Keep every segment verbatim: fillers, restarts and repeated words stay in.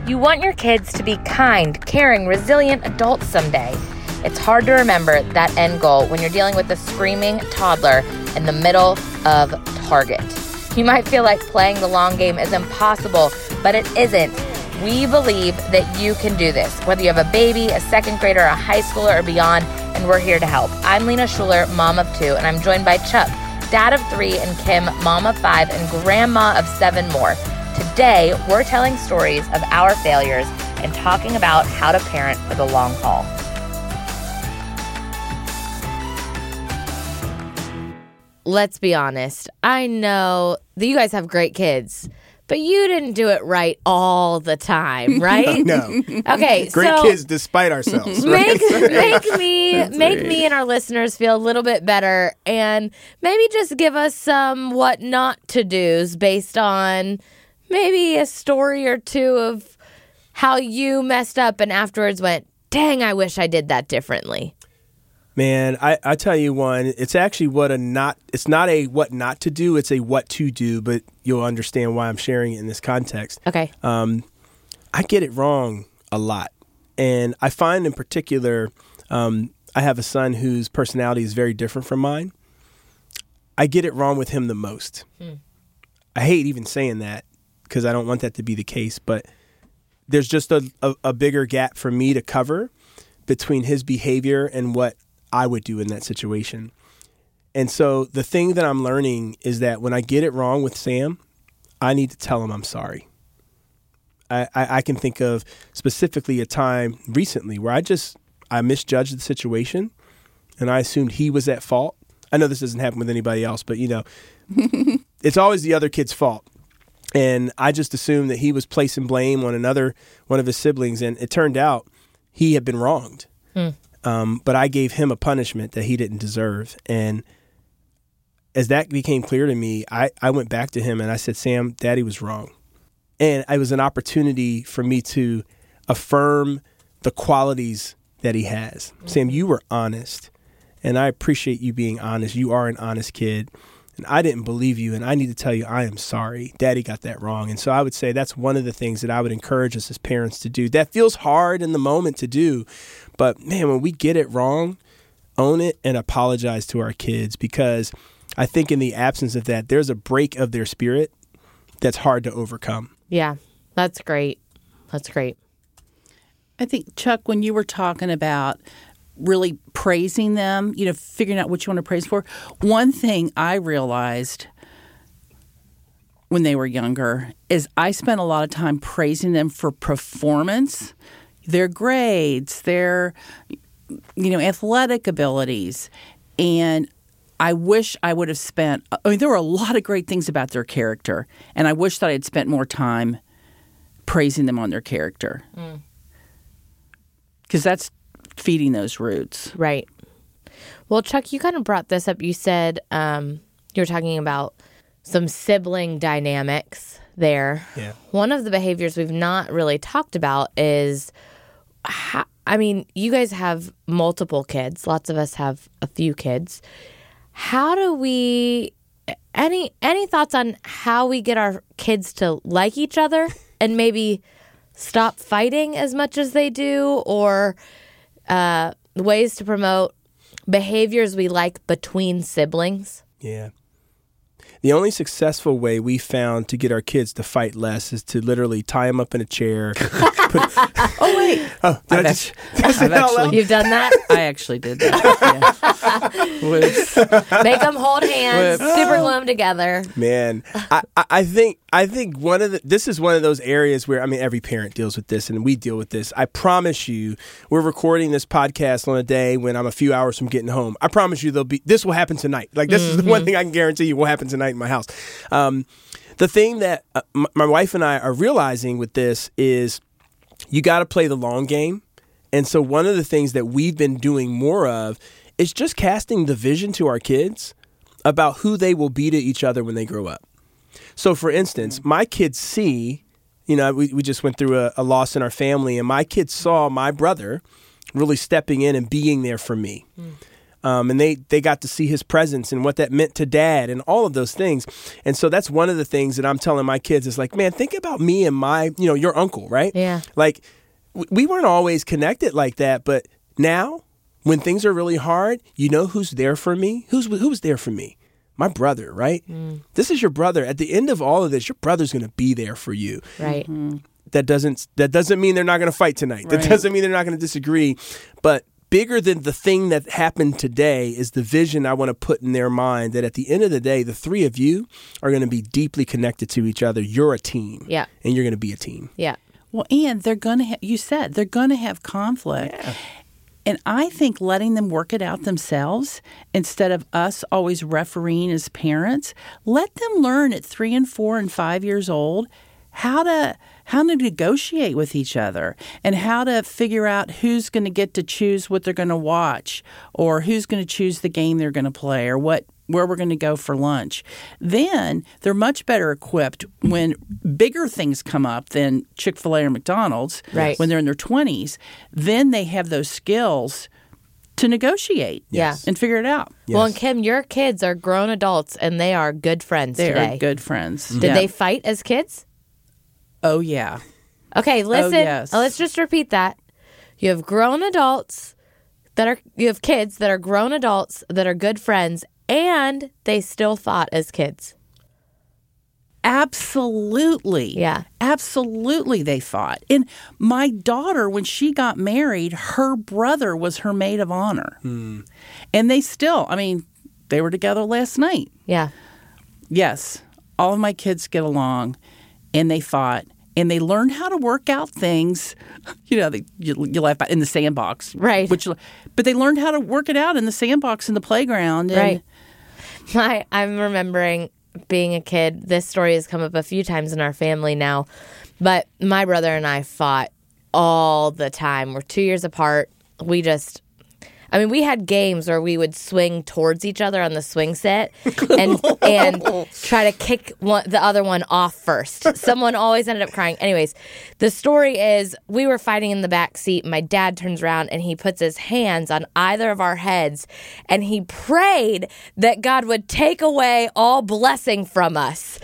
You want your kids to be kind, caring, resilient adults someday. It's hard to remember that end goal when you're dealing with a screaming toddler in the middle of Target. You might feel like playing the long game is impossible, but it isn't. We believe that you can do this, whether you have a baby, a second grader, a high schooler, or beyond, and we're here to help. I'm Lena Schuler, mom of two, and I'm joined by Chuck, dad of three, and Kim, mom of five, and grandma of seven more. Today, we're telling stories of our failures and talking about how to parent for the long haul. Let's be honest. I know that you guys have great kids, but you didn't do it right all the time, right? No. Okay, great so kids despite ourselves. Make, Right? make me That's make right. me and our listeners feel a little bit better, and maybe just give us some what not to do's based on maybe a story or two of how you messed up and afterwards went, dang, I wish I did that differently. Man, I, I tell you one, it's actually what a not, it's not a what not to do, it's a what to do, but you'll understand why I'm sharing it in this context. Okay. Um, I get it wrong a lot. And I find in particular, um, I have a son whose personality is very different from mine. I get it wrong with him the most. Hmm. I hate even saying that because I don't want that to be the case, but there's just a, a, a bigger gap for me to cover between his behavior and what I would do in that situation. And so the thing that I'm learning is that when I get it wrong with Sam, I need to tell him I'm sorry. I, I, I can think of specifically a time recently where I just, I misjudged the situation and I assumed he was at fault. I know this doesn't happen with anybody else, but you know, it's always the other kid's fault. And I just assumed that he was placing blame on another one of his siblings. And it turned out he had been wronged. Hmm. Um, but I gave him a punishment that he didn't deserve. And as that became clear to me, I, I went back to him and I said, Sam, Daddy was wrong. And it was an opportunity for me to affirm the qualities that he has. Mm-hmm. Sam, you were honest. And I appreciate you being honest. You are an honest kid. And I didn't believe you, and I need to tell you I am sorry. Daddy got that wrong. And so I would say that's one of the things that I would encourage us as parents to do. That feels hard in the moment to do, but man, when we get it wrong, own it and apologize to our kids, because I think in the absence of that, there's a break of their spirit that's hard to overcome. Yeah, that's great. That's great. I think, Chuck, when you were talking about really praising them, you know, figuring out what you want to praise for. One thing I realized when they were younger is I spent a lot of time praising them for performance, their grades, their, you know, athletic abilities. And I wish I would have spent, I mean, there were a lot of great things about their character. And I wish that I had spent more time praising them on their character. Because mm. that's feeding those roots. Right. Well, Chuck, you kind of brought this up. You said um, you were talking about some sibling dynamics there. Yeah. One of the behaviors we've not really talked about is, how, I mean, you guys have multiple kids. Lots of us have a few kids. How do we, any any thoughts on how we get our kids to like each other and maybe stop fighting as much as they do, or Uh, ways to promote behaviors we like between siblings? Yeah. The only successful way we found to get our kids to fight less is to literally tie them up in a chair. put, oh, wait. Oh, did I've I just, actually, did I say I've that out actually, loud? You've done that? I actually did that. Yeah. Make them hold hands, Whoops. super glue them together. Man, I, I, I think I think one of the this is one of those areas where, I mean, every parent deals with this and we deal with this. I promise you, we're recording this podcast on a day when I'm a few hours from getting home. I promise you, there'll be this will happen tonight. Like this mm-hmm. is the one thing I can guarantee you will happen tonight in my house. Um, the thing that uh, m- my wife and I are realizing with this is you got to play the long game. And so one of the things that we've been doing more of is just casting the vision to our kids about who they will be to each other when they grow up. So, for instance, my kids see, you know, we, we just went through a, a loss in our family, and my kids saw my brother really stepping in and being there for me. Mm. Um, and they, they got to see his presence and what that meant to dad and all of those things. And so that's one of the things that I'm telling my kids is like, man, think about me and my, you know, your uncle, right? Yeah. Like w- we weren't always connected like that, but now when things are really hard, you know who's there for me? Who's who's there for me? My brother, right? Mm. This is your brother. At the end of all of this, your brother's going to be there for you. Right. Mm-hmm. That doesn't that doesn't mean they're not going to fight tonight. That Right. doesn't mean they're not going to disagree. But bigger than the thing that happened today is the vision I want to put in their mind that at the end of the day, the three of you are going to be deeply connected to each other. You're a team. Yeah. And you're going to be a team. Yeah. Well, and they're going to, ha- you said, they're going to have conflict. Yeah. And I think letting them work it out themselves instead of us always refereeing as parents, let them learn at three and four and five years old how to how to negotiate with each other and how to figure out who's going to get to choose what they're going to watch or who's going to choose the game they're going to play or what where we're going to go for lunch. Then they're much better equipped when bigger things come up than Chick-fil-A or McDonald's Right. when they're in their twenties. Then they have those skills to negotiate Yes. and figure it out. Yes. Well, and Kim, your kids are grown adults and they are good friends They today. are good friends. Did Yeah. they fight as kids? Oh, yeah. Okay, listen. yes. uh, Let's just repeat that. You have grown adults that are, you have kids that are grown adults that are good friends, and they still fought as kids. Absolutely. Yeah. Absolutely, they fought. And my daughter, when she got married, her brother was her maid of honor. Hmm. And they still, I mean, they were together last night. Yeah. Yes, all of my kids get along, and they fought, and they learned how to work out things. You know, they, you, you laugh about in the sandbox, Right. Which, but they learned how to work it out in the sandbox in the playground, and Right. My, I'm remembering being a kid. This story has come up a few times in our family now, but my brother and I fought all the time. We're two years apart. We just, I mean, we had games where we would swing towards each other on the swing set and and try to kick one, the other one off first. Someone always ended up crying. Anyways, the story is we were fighting in the back seat. My dad turns around and he puts his hands on either of our heads and he prayed that God would take away all blessing from us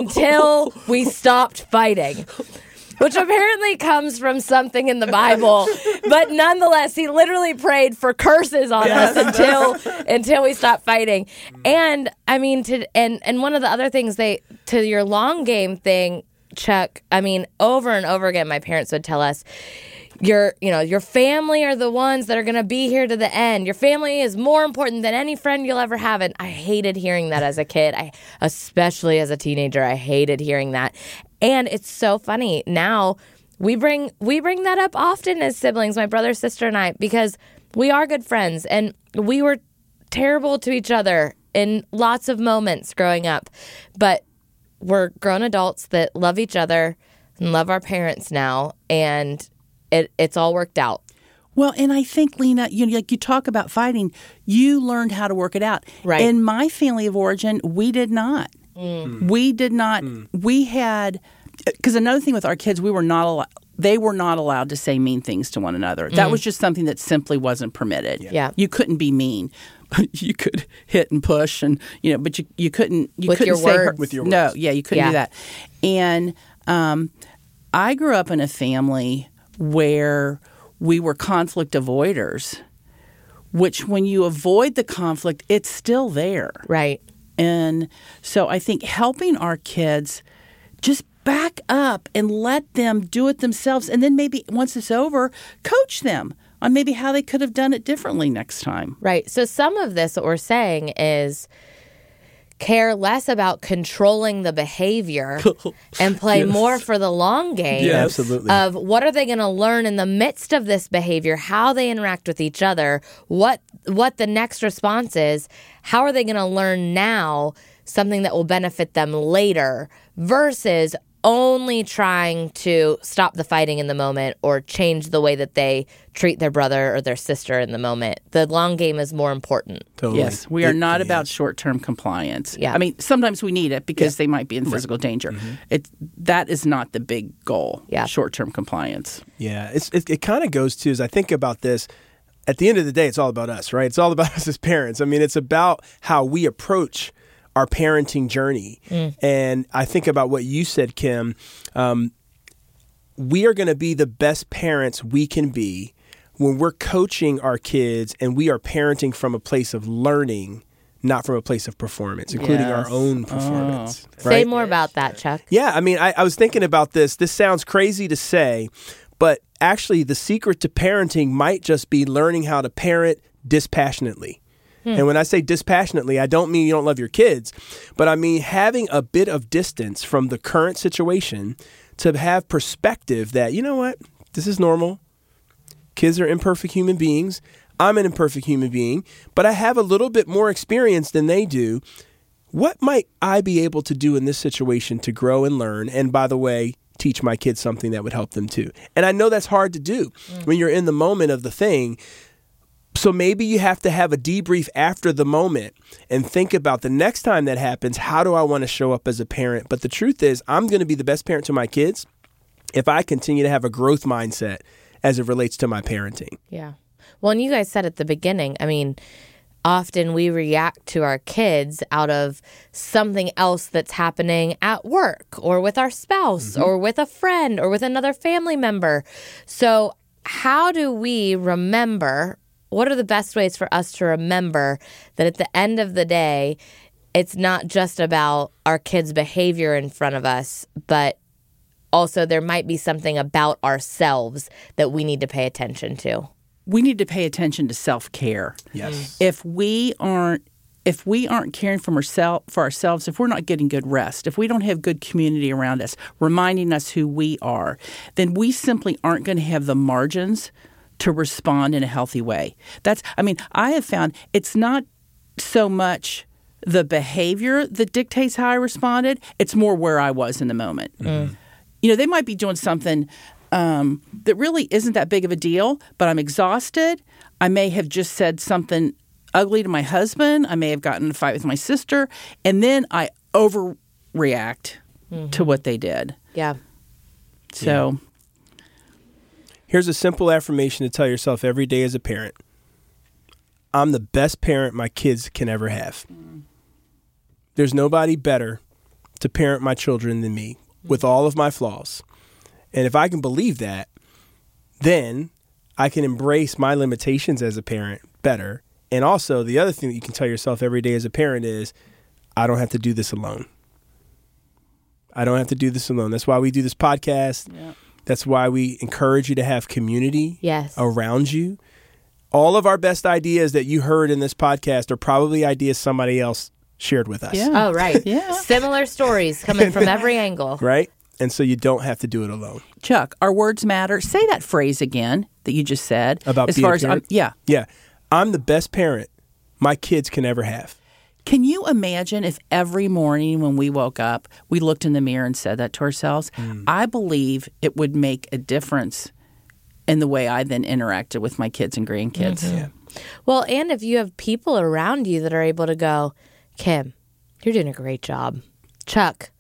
until we stopped fighting. Which apparently comes from something in the Bible, but nonetheless, he literally prayed for curses on us until until we stopped fighting. And I mean, to and and one of the other things they to your long game thing, Chuck. I mean, over and over again, my parents would tell us, your you know your family are the ones that are going to be here to the end. Your family is more important than any friend you'll ever have. And I hated hearing that as a kid. I especially as a teenager, I hated hearing that. And it's so funny now. We bring we bring that up often as siblings, my brother, sister, and I, because we are good friends and we were terrible to each other in lots of moments growing up. But we're grown adults that love each other and love our parents now, and it it's all worked out. Well, and I think, Lena, you know, like you talk about fighting, you learned how to work it out. Right. In my family of origin, we did not. Mm. We did not. Mm. We had, because another thing with our kids, we were not allowed. They were not allowed to say mean things to one another. Mm. That was just something that simply wasn't permitted. Yeah. yeah. You couldn't be mean. You could hit and push, and you know, but you you couldn't. You with couldn't your say words. Her, with your no. words. Yeah, you couldn't yeah. do that. And um, I grew up in a family where we were conflict avoiders, which when you avoid the conflict, it's still there. Right. And so I think helping our kids just back up and let them do it themselves. And then maybe once it's over, coach them on maybe how they could have done it differently next time. Right. So some of this, what we're saying is care less about controlling the behavior and play Yes. more for the long game. Yeah, absolutely. Of what are they going to learn in the midst of this behavior, how they interact with each other, what what the next response is, how are they going to learn now something that will benefit them later versus only trying to stop the fighting in the moment or change the way that they treat their brother or their sister in the moment. The long game is more important. Totally. Yes, we are It- not yeah. about short-term compliance. Yeah. I mean, sometimes we need it because Yeah. they might be in physical danger. Mm-hmm. It that is not the big goal. Yeah. Short-term compliance. Yeah, it's, it, it kind of goes to, as I think about this, at the end of the day, it's all about us, right? It's all about us as parents. I mean, it's about how we approach our parenting journey. Mm. And I think about what you said, Kim. Um, we are going to be the best parents we can be when we're coaching our kids and we are parenting from a place of learning, not from a place of performance, including yes. our own performance. Oh. Right? Say more about that, Chuck. Yeah, I mean, I, I was thinking about this. This sounds crazy to say, but actually the secret to parenting might just be learning how to parent dispassionately. Hmm. And when I say dispassionately, I don't mean you don't love your kids, but I mean having a bit of distance from the current situation to have perspective that, you know what, this is normal. Kids are imperfect human beings. I'm an imperfect human being, but I have a little bit more experience than they do. What might I be able to do in this situation to grow and learn? And by the way, teach my kids something that would help them too. And I know that's hard to do mm. when you're in the moment of the thing. So maybe you have to have a debrief after the moment and think about the next time that happens, how do I want to show up as a parent? But the truth is, I'm going to be the best parent to my kids if I continue to have a growth mindset as it relates to my parenting. Yeah. Well, and you guys said at the beginning, I mean, often we react to our kids out of something else that's happening at work or with our spouse mm-hmm. or with a friend or with another family member. So how do we remember, what are the best ways for us to remember that at the end of the day, it's not just about our kids' behavior in front of us, but also there might be something about ourselves that we need to pay attention to? We need to pay attention to self-care. Yes. If we aren't if we aren't caring for, ourself, for ourselves, if we're not getting good rest, if we don't have good community around us, reminding us who we are, then we simply aren't going to have the margins to respond in a healthy way. That's, I mean, I have found it's not so much the behavior that dictates how I responded, it's more where I was in the moment. Mm. You know, they might be doing something um, that really isn't that big of a deal, but I'm exhausted. I may have just said something ugly to my husband. I may have gotten in a fight with my sister. And then I overreact mm-hmm. to what they did. Yeah. So yeah. Here's a simple affirmation to tell yourself every day as a parent. I'm the best parent my kids can ever have. Mm. There's nobody better to parent my children than me. With all of my flaws. And if I can believe that, then I can embrace my limitations as a parent better. And also, the other thing that you can tell yourself every day as a parent is, I don't have to do this alone. I don't have to do this alone. That's why we do this podcast. Yeah. That's why we encourage you to have community yes. around you. All of our best ideas that you heard in this podcast are probably ideas somebody else shared with us. Yeah. Oh, right. Yeah. Similar stories coming from every angle. Right? And so you don't have to do it alone. Chuck, our words matter. Say that phrase again that you just said. About as being far a as parent? I'm, yeah. Yeah. I'm the best parent my kids can ever have. Can you imagine if every morning when we woke up, we looked in the mirror and said that to ourselves? Mm. I believe it would make a difference in the way I then interacted with my kids and grandkids. Mm-hmm. Yeah. Well, and if you have people around you that are able to go, Kim, you're doing a great job. Chuck,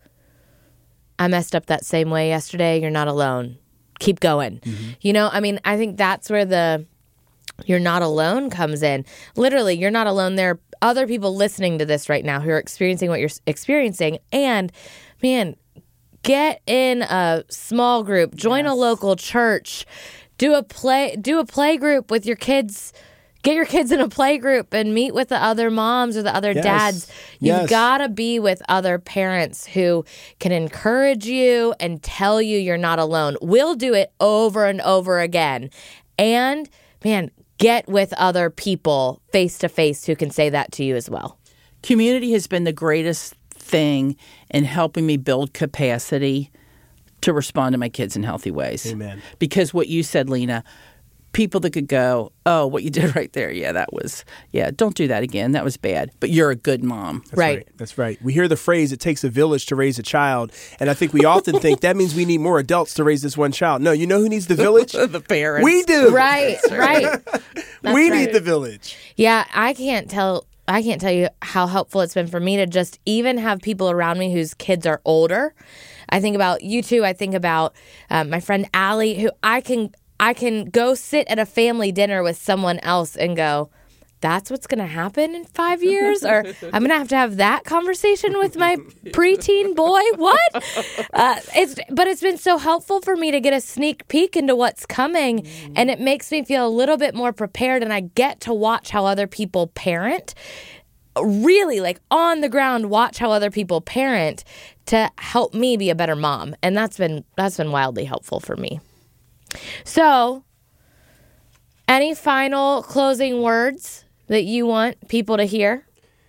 I messed up that same way yesterday. You're not alone. Keep going. Mm-hmm. You know, I mean, I think that's where the you're not alone comes in. Literally, you're not alone. There are other people listening to this right now who are experiencing what you're experiencing. And, man, get in a small group. Join yes. a local church. Do a play. Do a play group with your kids. Get your kids in a play group and meet with the other moms or the other yes. dads. You've yes. got to be with other parents who can encourage you and tell you you're not alone. We'll do it over and over again. And, man, get with other people face to face who can say that to you as well. Community has been the greatest thing in helping me build capacity to respond to my kids in healthy ways. Amen. Because what you said, Lena, people that could go, oh, what you did right there, yeah, that was, yeah, don't do that again. That was bad. But you're a good mom. That's right. right. That's right. We hear the phrase, it takes a village to raise a child. And I think we often think that means we need more adults to raise this one child. No, you know who needs the village? The parents. We do. Right, right. we right. need the village. Yeah, I can't tell... I can't tell you how helpful it's been for me to just even have people around me whose kids are older. I think about you two. I think about um, my friend Allie, who I can I can go sit at a family dinner with someone else and go, that's what's going to happen in five years? Or I'm going to have to have that conversation with my preteen boy? What? Uh, it's But it's been so helpful for me to get a sneak peek into what's coming, mm. and it makes me feel a little bit more prepared, and I get to watch how other people parent. Really, like on the ground, watch how other people parent to help me be a better mom. And that's been that's been wildly helpful for me. So, any final closing words that you want people to hear?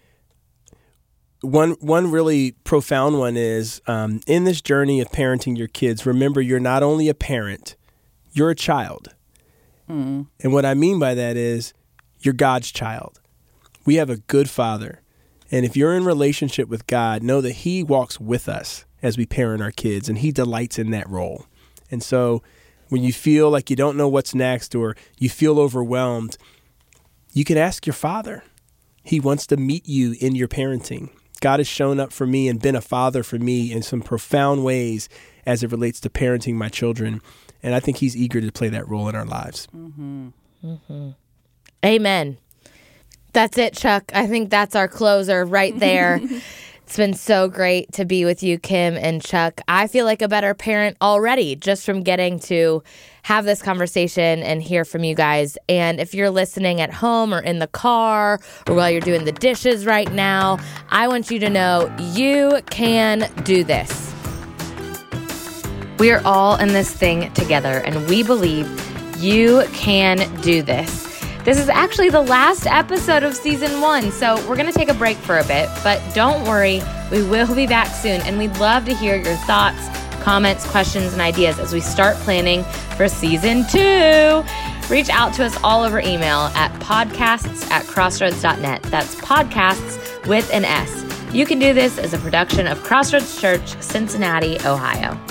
One one really profound one is, um, in this journey of parenting your kids, remember you're not only a parent, you're a child. Mm. And what I mean by that is you're God's child. We have a good Father. And if you're in relationship with God, know that He walks with us as we parent our kids, and He delights in that role. And so when you feel like you don't know what's next or you feel overwhelmed, you can ask your Father. He wants to meet you in your parenting. God has shown up for me and been a father for me in some profound ways as it relates to parenting my children. And I think He's eager to play that role in our lives. Mm-hmm. Mm-hmm. Amen. That's it, Chuck. I think that's our closer right there. It's been so great to be with you, Kim and Chuck. I feel like a better parent already just from getting to have this conversation and hear from you guys. And if you're listening at home or in the car or while you're doing the dishes right now, I want you to know you can do this. We are all in this thing together, and we believe you can do this. This is actually the last episode of season one, so we're going to take a break for a bit, but don't worry, we will be back soon, and we'd love to hear your thoughts, comments, questions, and ideas as we start planning for season two. Reach out to us all over email at podcasts at crossroads dot net. That's podcasts with an S. You can do this as a production of Crossroads Church, Cincinnati, Ohio.